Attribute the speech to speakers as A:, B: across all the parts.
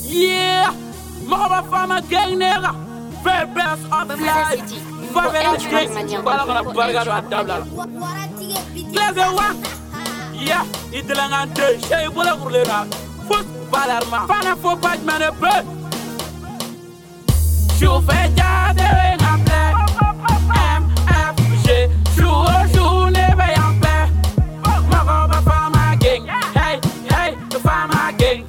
A: Yeah, Mama Fama gang nigga. Very best of life. Favela gang. Balagana bargado adabla. Glaze one. Yeah, idelangante. Shay bola kurlera. Foot balarma. Fana fo batman be. Chauffeur jade en play. MFG. Chou nebe en play. Mama Fama gang. Hey, hey, the Fama gang.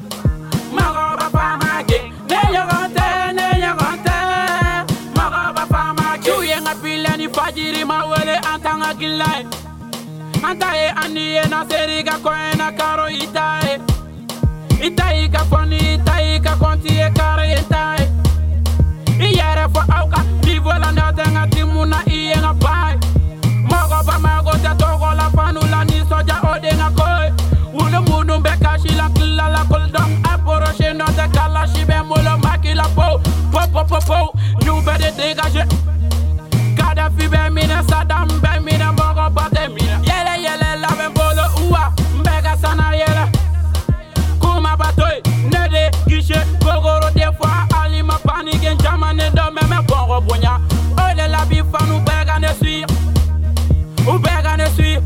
A: Fajiri mawele antanga gilai antaye aniye na seriga koena karo itae itae ka foni itae ka kontie kare itae iyere fo auka nivola ndenga timuna iye nga bai mago ba mago te togo la fanu la ni soja odenga koe unu munu beka shila kila la koldong aporoche no te kala shibe molo makila po po nous bede dégager Gaddafi be mina Saddam be mina mogo bate mina yele la ben bolo uwa mbega sana yele kuma batoy nede gishe gogoro des fois alima panique jamane do meme bongo bonya ole la bi fanu bega ne suir ou bega ne suir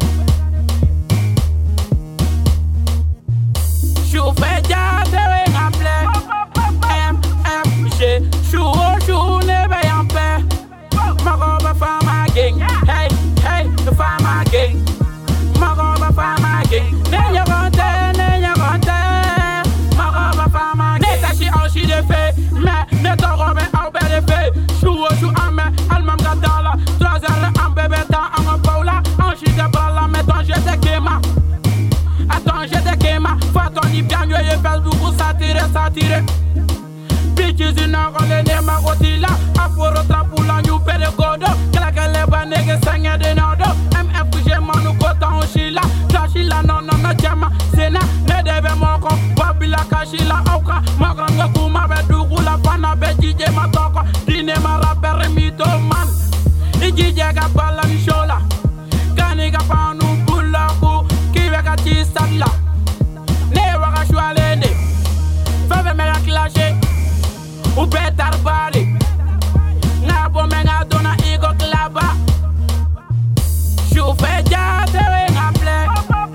A: chou fait jade en play MFG chou ne be en paix Mago Fama gang, hey, hey, the Fama gang. Mago Fama gang, nenya gonte. Mago Fama gang. Neta shi au shi de fe, me ne toro me au be de fe. Chou ame, almam gadala. 3 heures en bébé ta en paula, en shi de bala, mais ton je te quema. Attends, je te quema. Fatoni bien yo ye Facebook satire. Bitches in a role ne magotila Aforo trapula new pele godo Kalakale banege sanya de nado MFG manu kota onshila Kashila no jama Sena ne debe moko Babila kashila auka Magranga kuma bedugula Fana bejije matoko Dine marapere mito man Ijije ga bala nishola Kani ga panu bula ku Kiwe ga chisala Ne waka shualende Feve mega clashe ou betar bali na bo menga dona igo klaba chou fait jade en play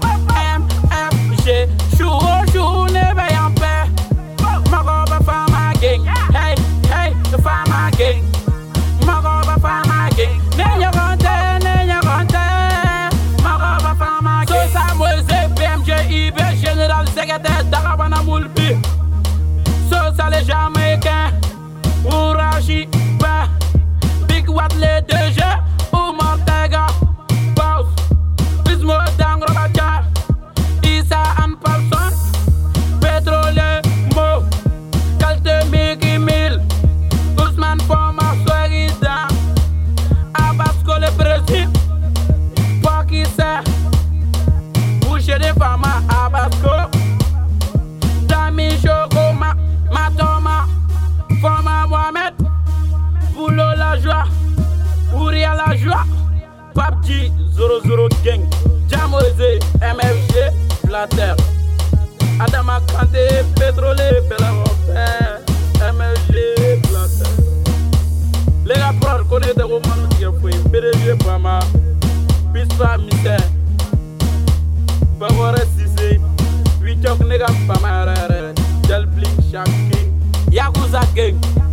A: MFG chou ne be en paix Mago Fama gang hey hey the Fama gang Mago Fama gang nenya gonte Mago Fama gang so sa moise PMG IB général secrétaire Darabana Moulbi so ça les Jamaïcains Ourachi, bah Big Watt les deux jeux Ou Mortega Boss Bismo Dangro Bachar Issa and Paulson Pétrole Mo Calte Mickey Mill Ousmane Foma Swagida Abasco le Brésil Paki Ser Boucher des femmes Abasco Dami Choco Matoma Fama Mohamed Boulot la joie Ouria la joie PUBG 00 gang Jamose MFG Blatter Adama Kante Pétrole Bela Robert MFG Blatter Les rapports connaissent des romans qui ont fait PDG Pama Bispa Missé Bagore Sissé Wichok Nega Pama Jel Blink Shakin Yakuza gang